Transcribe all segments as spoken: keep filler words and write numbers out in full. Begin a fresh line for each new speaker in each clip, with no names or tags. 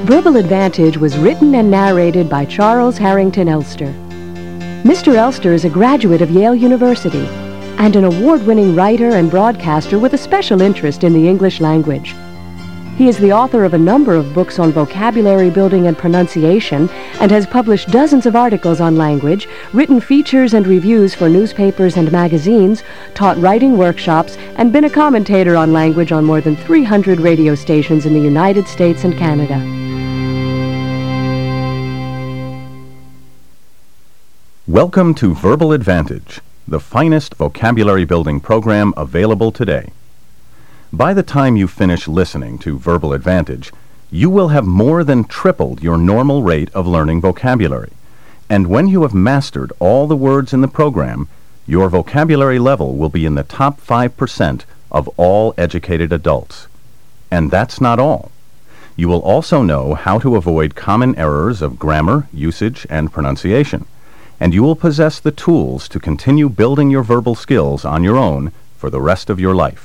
Verbal Advantage was written and narrated by Charles Harrington Elster. Mister Elster is a graduate of Yale University and an award-winning writer and broadcaster with a special interest in the English language. He is the author of a number of books on vocabulary building and pronunciation and has published dozens of articles on language, written features and reviews for newspapers and magazines, taught writing workshops, and been a commentator on language on more than three hundred radio stations in the United States and Canada.
Welcome to Verbal Advantage, the finest vocabulary building program available today. By the time you finish listening to Verbal Advantage, you will have more than tripled your normal rate of learning vocabulary. And when you have mastered all the words in the program, your vocabulary level will be in the top five percent of all educated adults. And that's not all. You will also know how to avoid common errors of grammar, usage, and pronunciation. And you will possess the tools to continue building your verbal skills on your own for the rest of your life.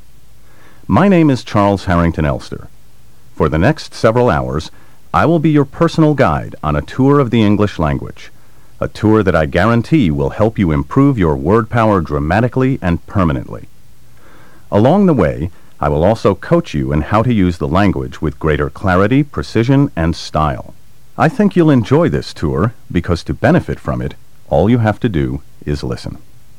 My name is Charles Harrington Elster. For the next several hours, I will be your personal guide on a tour of the English language, a tour that I guarantee will help you improve your word power dramatically and permanently. Along the way, I will also coach you in how to use the language with greater clarity, precision, and style. I think you'll enjoy this tour because to benefit from it, all you have to do is listen.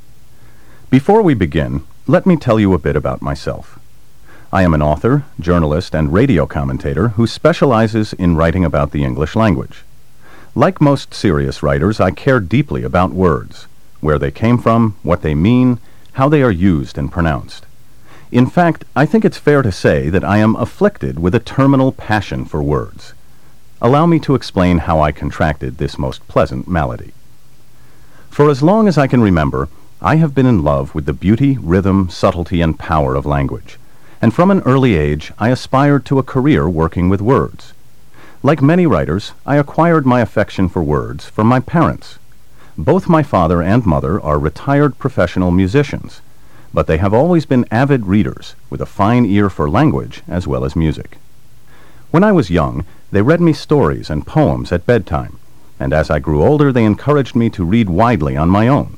Before we begin, let me tell you a bit about myself. I am an author, journalist, and radio commentator who specializes in writing about the English language. Like most serious writers, I care deeply about words, where they came from, what they mean, how they are used and pronounced. In fact, I think it's fair to say that I am afflicted with a terminal passion for words. Allow me to explain how I contracted this most pleasant malady. For as long as I can remember, I have been in love with the beauty, rhythm, subtlety, and power of language. And from an early age, I aspired to a career working with words. Like many writers, I acquired my affection for words from my parents. Both my father and mother are retired professional musicians, but they have always been avid readers with a fine ear for language as well as music. When I was young, they read me stories and poems at bedtime, and as I grew older, they encouraged me to read widely on my own.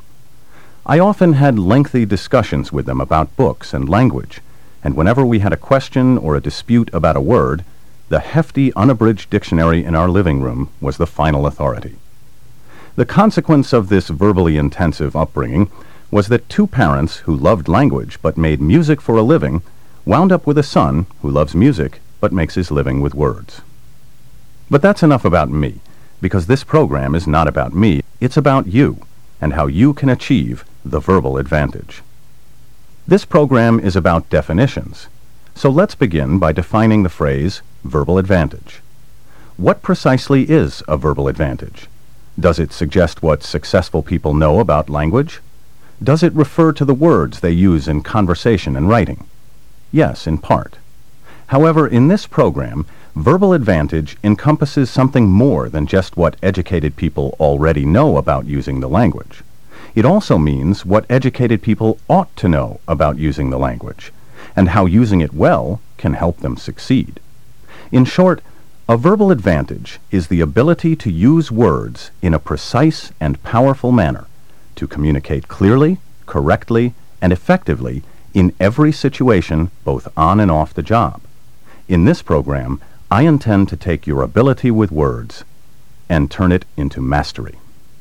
I often had lengthy discussions with them about books and language, and whenever we had a question or a dispute about a word, the hefty unabridged dictionary in our living room was the final authority. The consequence of this verbally intensive upbringing was that two parents who loved language but made music for a living wound up with a son who loves music but makes his living with words. But that's enough about me, because this program is not about me, it's about you, and how you can achieve the verbal advantage. This program is about definitions, so let's begin by defining the phrase verbal advantage. What precisely is a verbal advantage? Does it suggest what successful people know about language? Does it refer to the words they use in conversation and writing? Yes, in part. However, in this program, verbal advantage encompasses something more than just what educated people already know about using the language. It also means what educated people ought to know about using the language, and how using it well can help them succeed. In short, a verbal advantage is the ability to use words in a precise and powerful manner to communicate clearly, correctly, and effectively in every situation, both on and off the job. In this program, I intend to take your ability with words and turn it into mastery.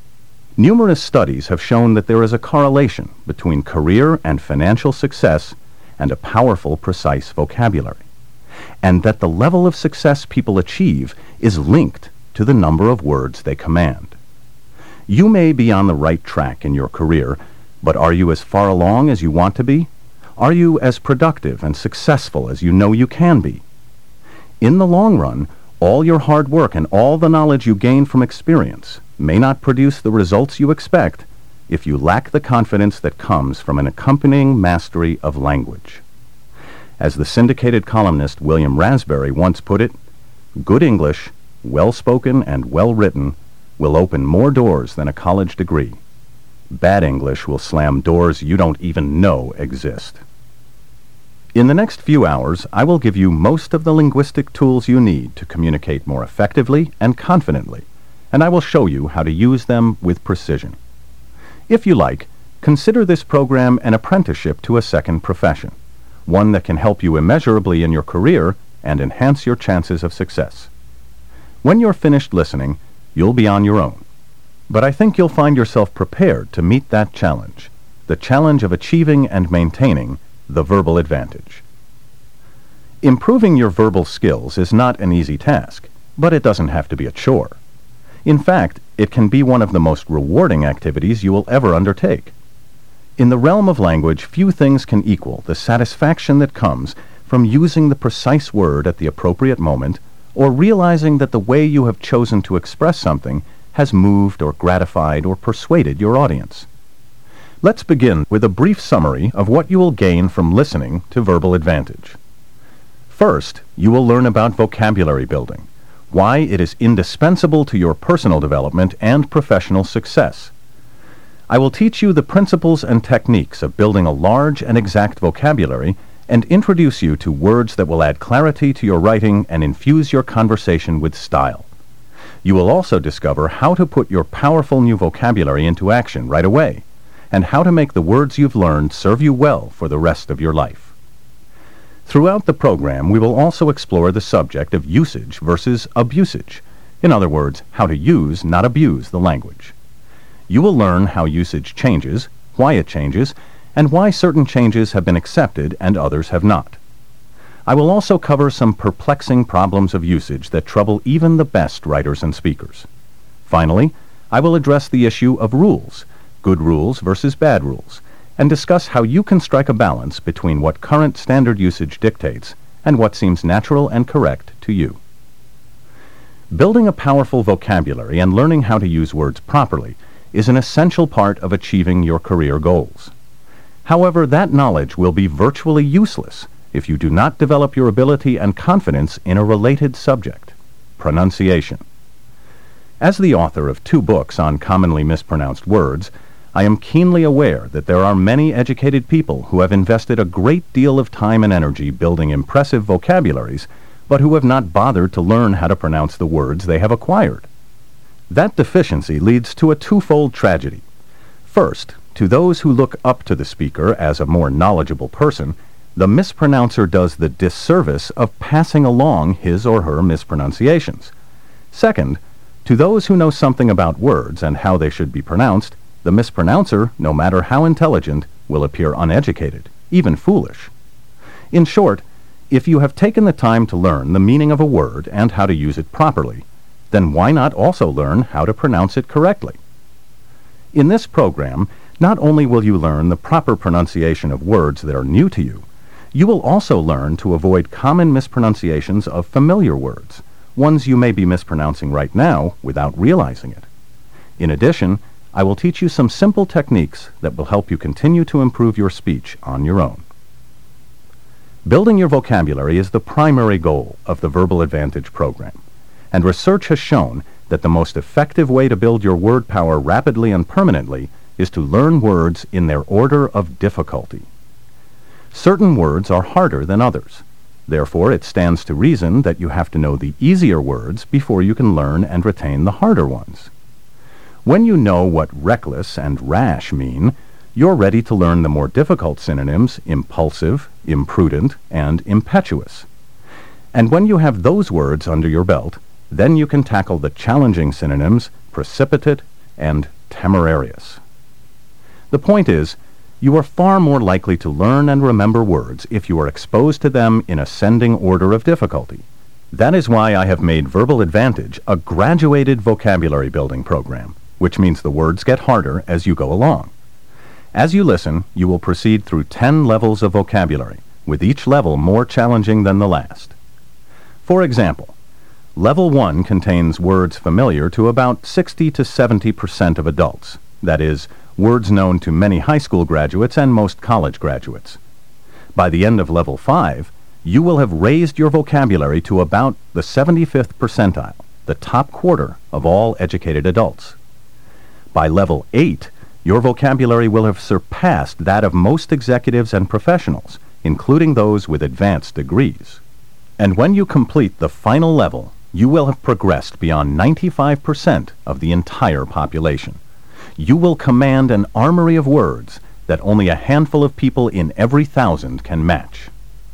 Numerous studies have shown that there is a correlation between career and financial success and a powerful, precise vocabulary, and that the level of success people achieve is linked to the number of words they command. You may be on the right track in your career, but are you as far along as you want to be? Are you as productive and successful as you know you can be? In the long run, all your hard work and all the knowledge you gain from experience may not produce the results you expect if you lack the confidence that comes from an accompanying mastery of language. As the syndicated columnist William Raspberry once put it, good English, well-spoken and well-written, will open more doors than a college degree. Bad English will slam doors you don't even know exist. In the next few hours, I will give you most of the linguistic tools you need to communicate more effectively and confidently, and I will show you how to use them with precision. If you like, consider this program an apprenticeship to a second profession, one that can help you immeasurably in your career and enhance your chances of success. When you're finished listening, you'll be on your own. But I think you'll find yourself prepared to meet that challenge, the challenge of achieving and maintaining the verbal advantage. Improving your verbal skills is not an easy task, but it doesn't have to be a chore. In fact, it can be one of the most rewarding activities you will ever undertake. In the realm of language, few things can equal the satisfaction that comes from using the precise word at the appropriate moment, or realizing that the way you have chosen to express something has moved or gratified or persuaded your audience. Let's begin with a brief summary of what you will gain from listening to Verbal Advantage. First, you will learn about vocabulary building, why it is indispensable to your personal development and professional success. I will teach you the principles and techniques of building a large and exact vocabulary and introduce you to words that will add clarity to your writing and infuse your conversation with style. You will also discover how to put your powerful new vocabulary into action right away, and how to make the words you've learned serve you well for the rest of your life. Throughout the program, we will also explore the subject of usage versus abusage. In other words, how to use, not abuse, the language. You will learn how usage changes, why it changes, and why certain changes have been accepted and others have not. I will also cover some perplexing problems of usage that trouble even the best writers and speakers. Finally, I will address the issue of rules, good rules versus bad rules, and discuss how you can strike a balance between what current standard usage dictates and what seems natural and correct to you. Building a powerful vocabulary and learning how to use words properly is an essential part of achieving your career goals. However, that knowledge will be virtually useless if you do not develop your ability and confidence in a related subject, pronunciation. As the author of two books on commonly mispronounced words, I am keenly aware that there are many educated people who have invested a great deal of time and energy building impressive vocabularies, but who have not bothered to learn how to pronounce the words they have acquired. That deficiency leads to a twofold tragedy. First, to those who look up to the speaker as a more knowledgeable person, the mispronouncer does the disservice of passing along his or her mispronunciations. Second, to those who know something about words and how they should be pronounced, the mispronouncer, no matter how intelligent, will appear uneducated, even foolish. In short, if you have taken the time to learn the meaning of a word and how to use it properly, then why not also learn how to pronounce it correctly? In this program, not only will you learn the proper pronunciation of words that are new to you, you will also learn to avoid common mispronunciations of familiar words, ones you may be mispronouncing right now without realizing it. In addition, I will teach you some simple techniques that will help you continue to improve your speech on your own. Building your vocabulary is the primary goal of the Verbal Advantage program, and research has shown that the most effective way to build your word power rapidly and permanently is to learn words in their order of difficulty. Certain words are harder than others. Therefore, it stands to reason that you have to know the easier words before you can learn and retain the harder ones. When you know what reckless and rash mean, you're ready to learn the more difficult synonyms impulsive, imprudent, and impetuous. And when you have those words under your belt, then you can tackle the challenging synonyms precipitate and temerarious. The point is, you are far more likely to learn and remember words if you are exposed to them in ascending order of difficulty. That is why I have made Verbal Advantage a graduated vocabulary building program, which means the words get harder as you go along. As you listen, you will proceed through ten levels of vocabulary, with each level more challenging than the last. For example, Level one contains words familiar to about sixty to seventy percent of adults, that is, words known to many high school graduates and most college graduates. By the end of Level five, you will have raised your vocabulary to about the seventy-fifth percentile, the top quarter of all educated adults. By Level eight, your vocabulary will have surpassed that of most executives and professionals, including those with advanced degrees. And when you complete the final level, you will have progressed beyond ninety-five percent of the entire population. You will command an armory of words that only a handful of people in every thousand can match.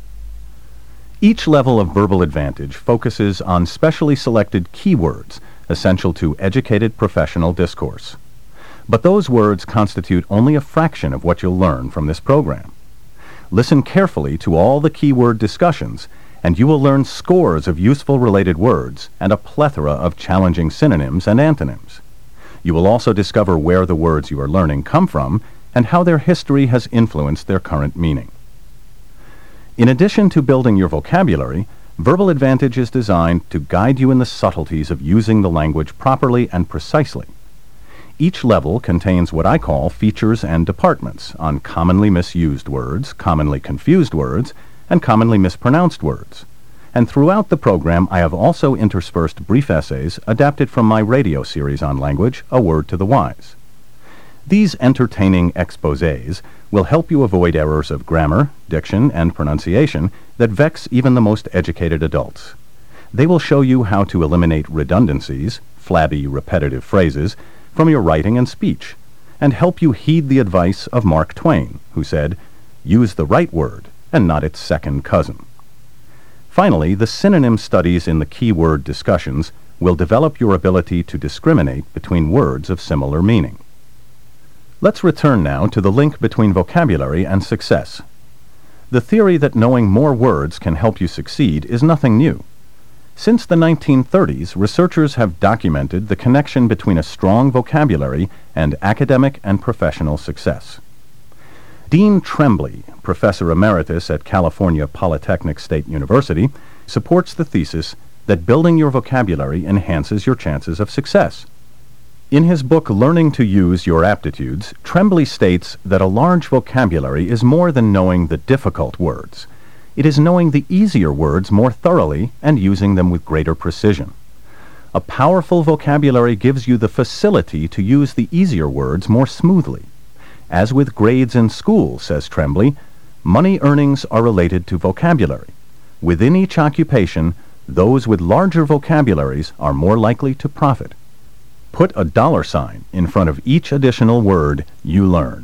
Each level of Verbal Advantage focuses on specially selected keywords essential to educated professional discourse. But those words constitute only a fraction of what you'll learn from this program. Listen carefully to all the keyword discussions, and you will learn scores of useful related words and a plethora of challenging synonyms and antonyms. You will also discover where the words you are learning come from and how their history has influenced their current meaning. In addition to building your vocabulary, Verbal Advantage is designed to guide you in the subtleties of using the language properly and precisely. Each level contains what I call features and departments on commonly misused words, commonly confused words, and commonly mispronounced words. And throughout the program, I have also interspersed brief essays adapted from my radio series on language, A Word to the Wise. These entertaining exposés will help you avoid errors of grammar, diction, and pronunciation that vex even the most educated adults. They will show you how to eliminate redundancies, flabby, repetitive phrases, from your writing and speech, and help you heed the advice of Mark Twain, who said, "Use the right word and not its second cousin." Finally, the synonym studies in the keyword discussions will develop your ability to discriminate between words of similar meaning. Let's return now to the link between vocabulary and success. The theory that knowing more words can help you succeed is nothing new. Since the nineteen thirties, researchers have documented the connection between a strong vocabulary and academic and professional success. Dean Trembley, professor emeritus at California Polytechnic State University, supports the thesis that building your vocabulary enhances your chances of success. In his book Learning to Use Your Aptitudes, Trembley states that a large vocabulary is more than knowing the difficult words. It is knowing the easier words more thoroughly and using them with greater precision. A powerful vocabulary gives you the facility to use the easier words more smoothly. As with grades in school, says Trembley, money earnings are related to vocabulary. Within each occupation, those with larger vocabularies are more likely to profit. Put a dollar sign in front of each additional word you learn.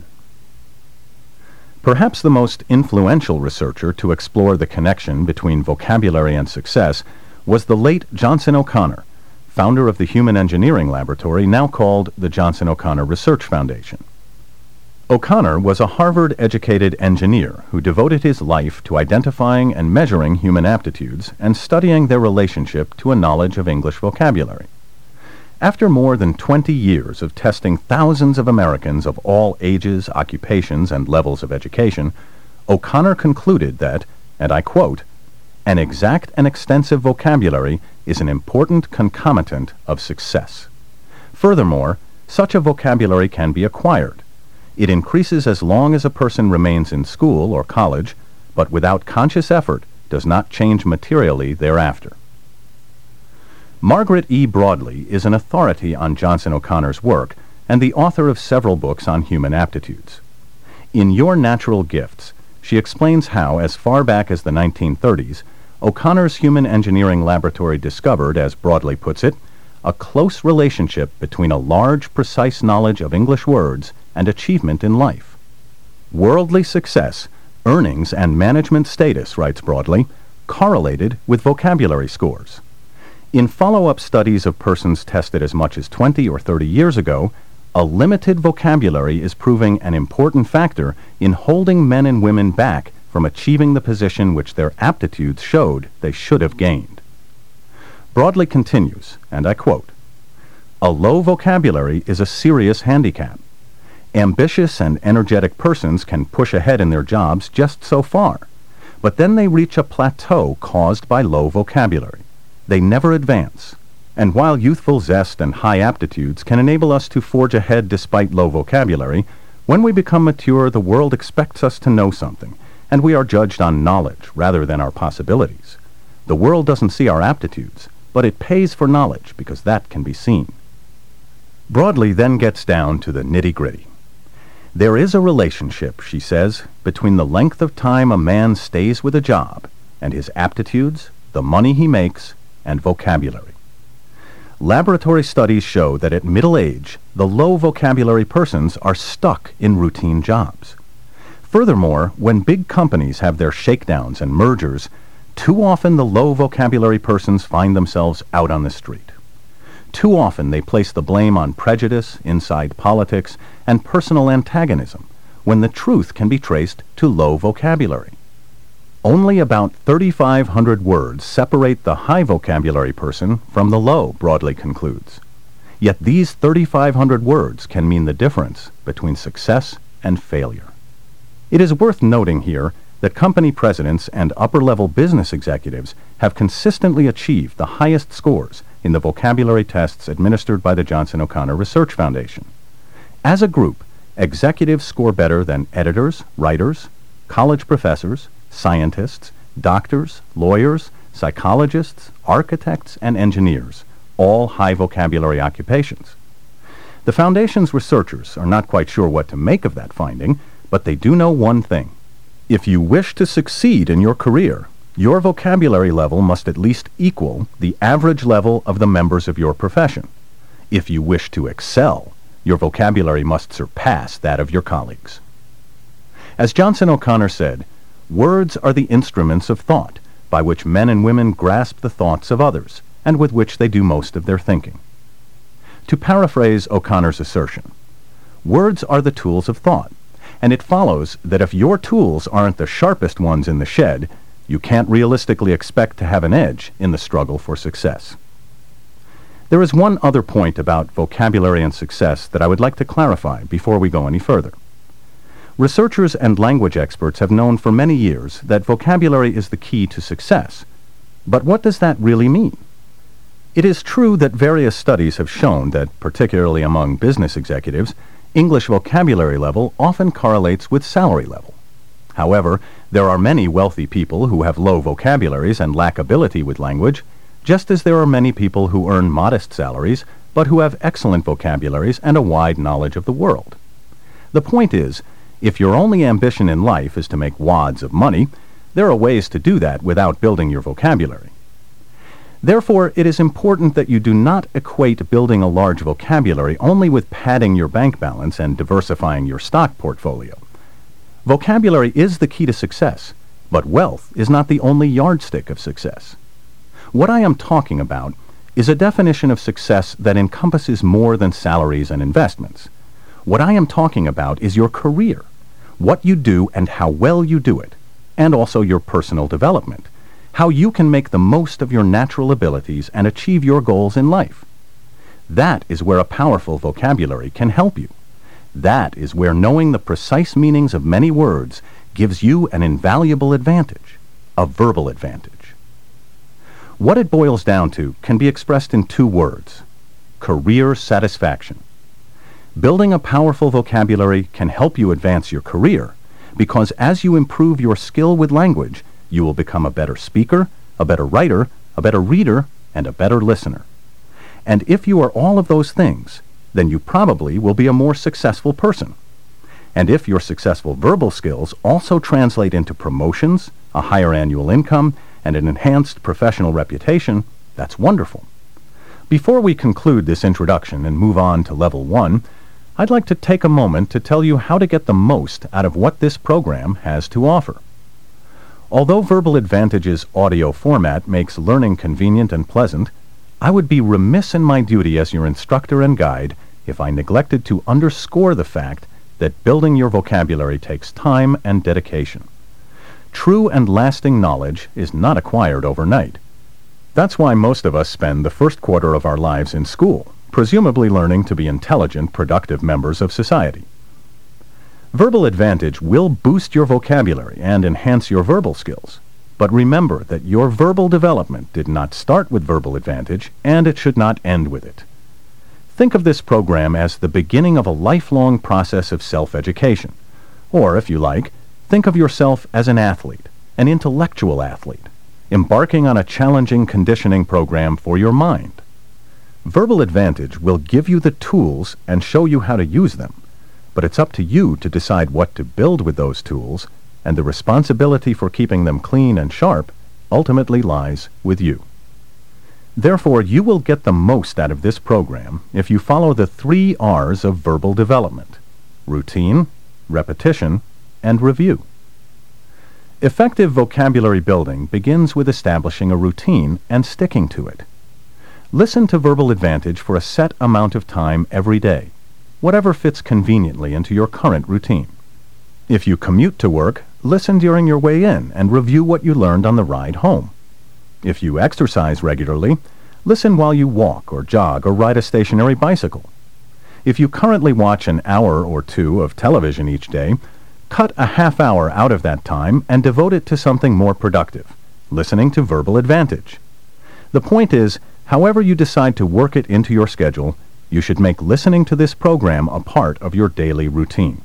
Perhaps the most influential researcher to explore the connection between vocabulary and success was the late Johnson O'Connor, founder of the Human Engineering Laboratory, now called the Johnson O'Connor Research Foundation. O'Connor was a Harvard-educated engineer who devoted his life to identifying and measuring human aptitudes and studying their relationship to a knowledge of English vocabulary. After more than twenty years of testing thousands of Americans of all ages, occupations, and levels of education, O'Connor concluded that, and I quote, "An exact and extensive vocabulary is an important concomitant of success. Furthermore, such a vocabulary can be acquired. It increases as long as a person remains in school or college, but without conscious effort does not change materially thereafter." Margaret E. Broadley is an authority on Johnson O'Connor's work and the author of several books on human aptitudes. In Your Natural Gifts, she explains how, as far back as the nineteen thirties, O'Connor's Human Engineering Laboratory discovered, as Broadley puts it, a close relationship between a large, precise knowledge of English words and achievement in life. Worldly success, earnings, and management status, writes Broadley, correlated with vocabulary scores. In follow-up studies of persons tested as much as twenty or thirty years ago, a limited vocabulary is proving an important factor in holding men and women back from achieving the position which their aptitudes showed they should have gained. Broadley continues, and I quote, "A low vocabulary is a serious handicap. Ambitious and energetic persons can push ahead in their jobs just so far, but then they reach a plateau caused by low vocabulary. They never advance. And while youthful zest and high aptitudes can enable us to forge ahead despite low vocabulary, when we become mature, the world expects us to know something, and we are judged on knowledge rather than our possibilities. The world doesn't see our aptitudes, but it pays for knowledge because that can be seen." Broadley then gets down to the nitty-gritty. There is a relationship, she says, between the length of time a man stays with a job and his aptitudes, the money he makes, and vocabulary. Laboratory studies show that at middle age, the low vocabulary persons are stuck in routine jobs. Furthermore, when big companies have their shakedowns and mergers, too often the low vocabulary persons find themselves out on the street. Too often they place the blame on prejudice, inside politics, and personal antagonism, when the truth can be traced to low vocabulary. Only about thirty-five hundred words separate the high vocabulary person from the low, Broadley concludes. Yet these thirty-five hundred words can mean the difference between success and failure. It is worth noting here that company presidents and upper-level business executives have consistently achieved the highest scores in the vocabulary tests administered by the Johnson O'Connor Research Foundation. As a group, executives score better than editors, writers, college professors, scientists, doctors, lawyers, psychologists, architects, and engineers, all high vocabulary occupations. The Foundation's researchers are not quite sure what to make of that finding, but they do know one thing. If you wish to succeed in your career, your vocabulary level must at least equal the average level of the members of your profession. If you wish to excel, your vocabulary must surpass that of your colleagues. As Johnson O'Connor said, words are the instruments of thought by which men and women grasp the thoughts of others and with which they do most of their thinking. To paraphrase O'Connor's assertion, words are the tools of thought, and it follows that if your tools aren't the sharpest ones in the shed, you can't realistically expect to have an edge in the struggle for success. There is one other point about vocabulary and success that I would like to clarify before we go any further. Researchers and language experts have known for many years that vocabulary is the key to success. But what does that really mean? It is true that various studies have shown that, particularly among business executives, English vocabulary level often correlates with salary level. However, there are many wealthy people who have low vocabularies and lack ability with language, just as there are many people who earn modest salaries but who have excellent vocabularies and a wide knowledge of the world. The point is, if your only ambition in life is to make wads of money, there are ways to do that without building your vocabulary. Therefore, it is important that you do not equate building a large vocabulary only with padding your bank balance and diversifying your stock portfolio. Vocabulary is the key to success, but wealth is not the only yardstick of success. What I am talking about is a definition of success that encompasses more than salaries and investments. What I am talking about is your career, what you do and how well you do it, and also your personal development, how you can make the most of your natural abilities and achieve your goals in life. That is where a powerful vocabulary can help you. That is where knowing the precise meanings of many words gives you an invaluable advantage, a verbal advantage. What it boils down to can be expressed in two words: career satisfaction. Building a powerful vocabulary can help you advance your career because as you improve your skill with language, you will become a better speaker, a better writer, a better reader, and a better listener. And if you are all of those things, then you probably will be a more successful person. And if your successful verbal skills also translate into promotions, a higher annual income, and an enhanced professional reputation, that's wonderful. Before we conclude this introduction and move on to level one, I'd like to take a moment to tell you how to get the most out of what this program has to offer. Although Verbal Advantage's audio format makes learning convenient and pleasant, I would be remiss in my duty as your instructor and guide if I neglected to underscore the fact that building your vocabulary takes time and dedication. True and lasting knowledge is not acquired overnight. That's why most of us spend the first quarter of our lives in school, presumably learning to be intelligent, productive members of society. Verbal Advantage will boost your vocabulary and enhance your verbal skills. But remember that your verbal development did not start with Verbal Advantage, and it should not end with it. Think of this program as the beginning of a lifelong process of self-education. Or, if you like, think of yourself as an athlete, an intellectual athlete, embarking on a challenging conditioning program for your mind. Verbal Advantage will give you the tools and show you how to use them. but it's up to you to decide what to build with those tools, and the responsibility for keeping them clean and sharp ultimately lies with you. Therefore, you will get the most out of this program if you follow the three R's of verbal development: routine, repetition, and review. Effective vocabulary building begins with establishing a routine and sticking to it. Listen to Verbal Advantage for a set amount of time every day, whatever fits conveniently into your current routine. If you commute to work, listen during your way in and review what you learned on the ride home. If you exercise regularly, listen while you walk or jog or ride a stationary bicycle. If you currently watch an hour or two of television each day, cut a half hour out of that time and devote it to something more productive, listening to Verbal Advantage. The point is, however you decide to work it into your schedule, you should make listening to this program a part of your daily routine.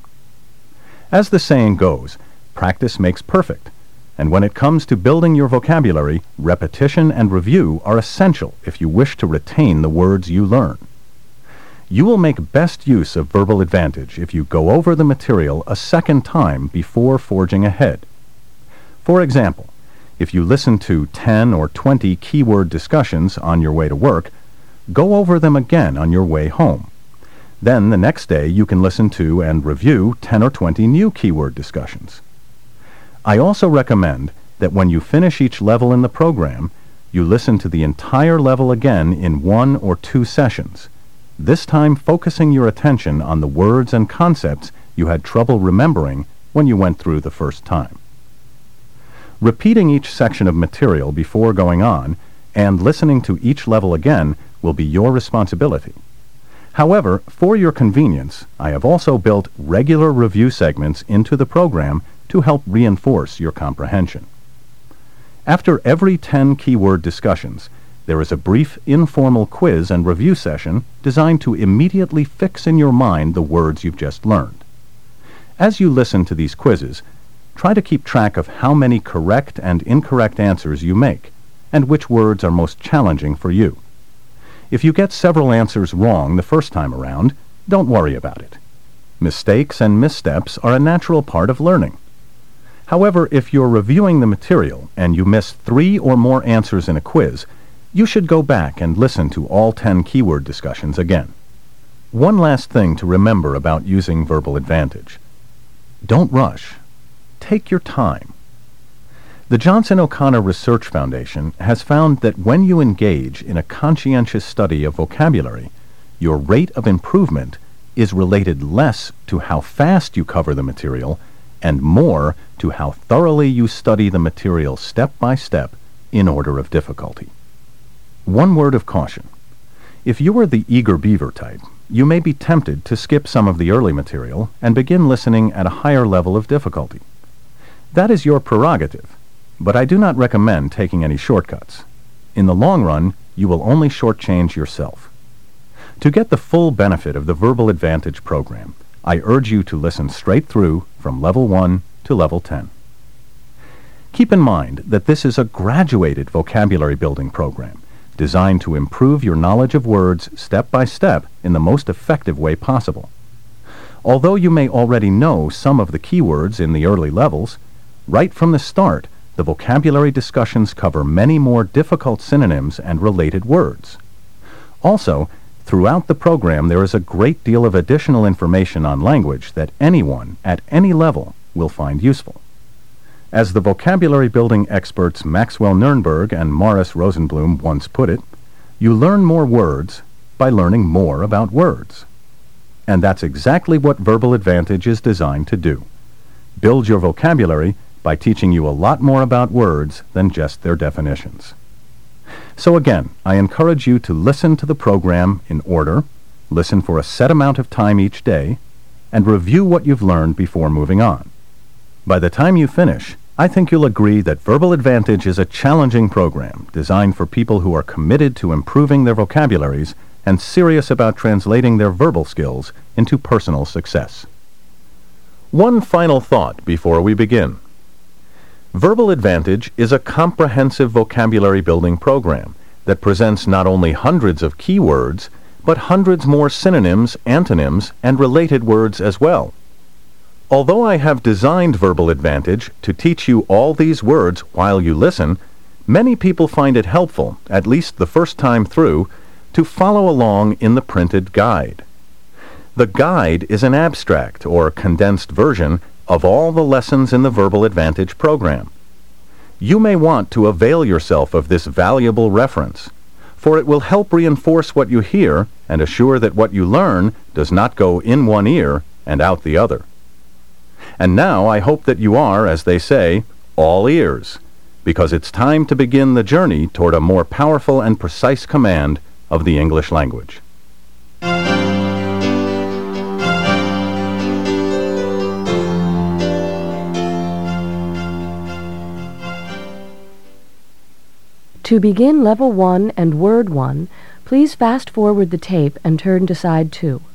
As the saying goes, practice makes perfect, and when it comes to building your vocabulary, repetition and review are essential if you wish to retain the words you learn. You will make best use of Verbal Advantage if you go over the material a second time before forging ahead. For example, if you listen to ten or twenty keyword discussions on your way to work, go over them again on your way home. Then the next day you can listen to and review ten or twenty new keyword discussions. I also recommend that when you finish each level in the program, you listen to the entire level again in one or two sessions, this time focusing your attention on the words and concepts you had trouble remembering when you went through the first time. Repeating each section of material before going on and listening to each level again will be your responsibility. However, for your convenience, I have also built regular review segments into the program to help reinforce your comprehension. After every ten keyword discussions, there is a brief informal quiz and review session designed to immediately fix in your mind the words you've just learned. As you listen to these quizzes, try to keep track of how many correct and incorrect answers you make, and which words are most challenging for you. If you get several answers wrong the first time around, don't worry about it. Mistakes and missteps are a natural part of learning. However, if you're reviewing the material and you miss three or more answers in a quiz, you should go back and listen to all ten keyword discussions again. One last thing to remember about using Verbal Advantage. Don't rush. Take your time. The Johnson O'Connor Research Foundation has found that when you engage in a conscientious study of vocabulary, your rate of improvement is related less to how fast you cover the material and more to how thoroughly you study the material step by step in order of difficulty. One word of caution. If you are the eager beaver type, you may be tempted to skip some of the early material and begin listening at a higher level of difficulty. That is your prerogative, but I do not recommend taking any shortcuts. In the long run, you will only shortchange yourself. To get the full benefit of the Verbal Advantage program, I urge you to listen straight through from level one to level ten. Keep in mind that this is a graduated vocabulary building program designed to improve your knowledge of words step by step in the most effective way possible. Although you may already know some of the keywords in the early levels, right from the start, the vocabulary discussions cover many more difficult synonyms and related words. Also, throughout the program there is a great deal of additional information on language that anyone at any level will find useful. As the vocabulary building experts Maxwell Nurnberg and Morris Rosenblum once put it, you learn more words by learning more about words. And that's exactly what Verbal Advantage is designed to do. Build your vocabulary by teaching you a lot more about words than just their definitions. So again, I encourage you to listen to the program in order, listen for a set amount of time each day, and review what you've learned before moving on. By the time you finish, I think you'll agree that Verbal Advantage is a challenging program designed for people who are committed to improving their vocabularies and serious about translating their verbal skills into personal success. One final thought before we begin. Verbal Advantage is a comprehensive vocabulary building program that presents not only hundreds of keywords, but hundreds more synonyms, antonyms, and related words as well. Although I have designed Verbal Advantage to teach you all these words while you listen, many people find it helpful, at least the first time through, to follow along in the printed guide. The guide is an abstract or condensed version of all the lessons in the Verbal Advantage program. You may want to avail yourself of this valuable reference, for it will help reinforce what you hear and assure that what you learn does not go in one ear and out the other. And now I hope that you are, as they say, all ears, because it's time to begin the journey toward a more powerful and precise command of the English language.
To begin Level one and Word one, please fast-forward the tape and turn to Side two.